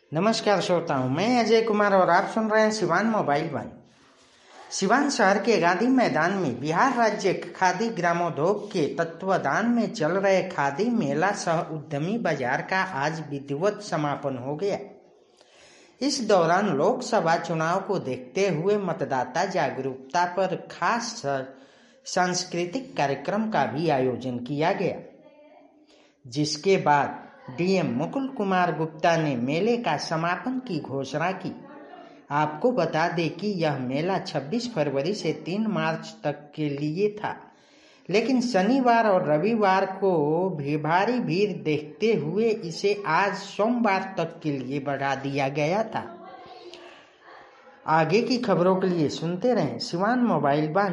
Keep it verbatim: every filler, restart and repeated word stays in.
नमस्कार श्रोताओं, मैं अजय कुमार और आप सुन रहे हैं सिवान मोबाइल वन। सिवान शहर के गांधी मैदान में बिहार राज्य खादी ग्रामोद्योग के तत्वाधान में चल रहे खादी मेला सह उद्यमी बाजार का आज विधिवत समापन हो गया। इस दौरान लोकसभा चुनाव को देखते हुए मतदाता जागरूकता पर खास सांस्कृतिक कार्यक्रम का भी आयोजन किया गया, जिसके बाद डीएम मुकुल कुमार गुप्ता ने मेले का समापन की घोषणा की। आपको बता दें कि यह मेला छब्बीस फरवरी से तीन मार्च तक के लिए था, लेकिन शनिवार और रविवार को भी भारी भीड़ देखते हुए इसे आज सोमवार तक के लिए बढ़ा दिया गया था। आगे की खबरों के लिए सुनते रहें सिवान मोबाइल वन।